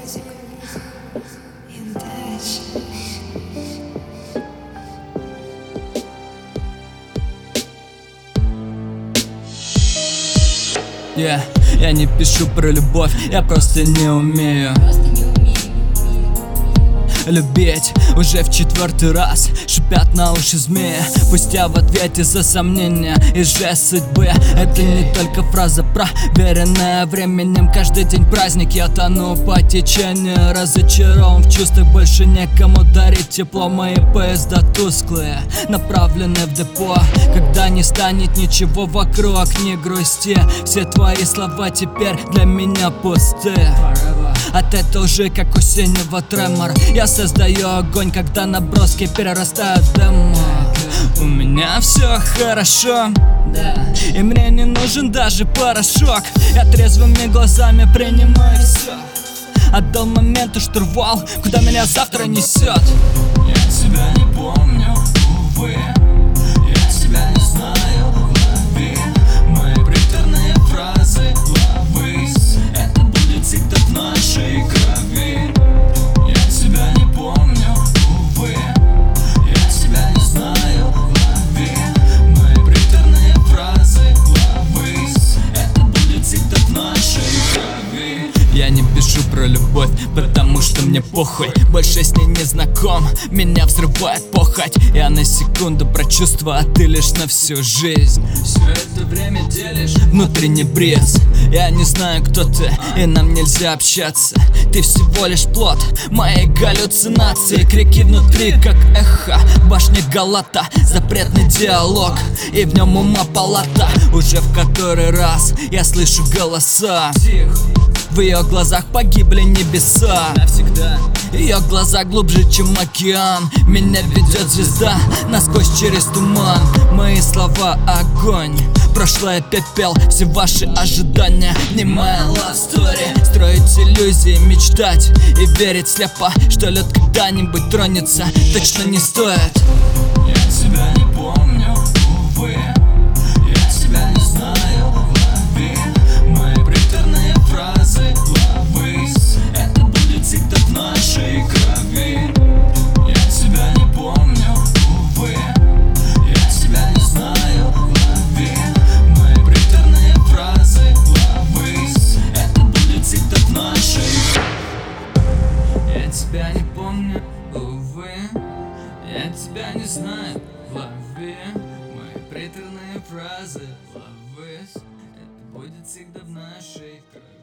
Я не пишу про любовь, я просто не умею любить уже в 4-й раз. Шипят на уши змеи, пусть я в ответе за сомнения и жест судьбы. Это не только фраза, проверенная временем. Каждый день праздник, я тону по течению. Разочарован в чувствах, больше некому дарить тепло. Мои поезда тусклые, направлены в депо. Когда не станет ничего вокруг, не грусти. Все твои слова теперь для меня пусты. От этого уже как у синего тремор. Я создаю огонь, когда наброски перерастают в демо. У меня все хорошо, и мне не нужен даже порошок. Я трезвыми глазами принимаю все. Отдал моменту штурвал, куда меня завтра несет. Я тебя не помню, увы. Я тебя не знаю, лови мои приторные фразы, ловись. Это будет всегда в нашей крови. Я тебя не помню, увы. Я тебя не знаю, лови мои приторные фразы, ловись. Это будет всегда в нашей крови. Я не пишу про любовь, потому что мне похуй. Больше с ней не знаком, меня взрывает похоть. Я на секунду про чувства, а ты лишь на всю жизнь. Все это время делишь внутренний бриз. Я не знаю, кто ты, и нам нельзя общаться. Ты всего лишь плод моей галлюцинации. Крики внутри, как эхо, башня Галата. Запретный диалог, и в нем ума палата. Уже в который раз я слышу голоса. В ее глазах погибли небеса навсегда. Ее глаза глубже, чем океан. Меня ведет звезда насквозь через туман. Мои слова огонь, прошлое пепел. Все ваши ожидания не моя love story. Строить иллюзии, мечтать и верить слепо, что лед когда-нибудь тронется, точно не стоит. Я тебя не помню, увы. Я тебя не знаю, лови мои приторные фразы, ловись. Это будет всегда в нашей крови. Я тебя не помню, увы. Я тебя не знаю, лови мои приторные фразы, ловись. Это будет всегда в нашей. Я тебя не помню, увы. Я тебя не знаю, лови мои приторные фразы, ловись. Это будет всегда в нашей крови.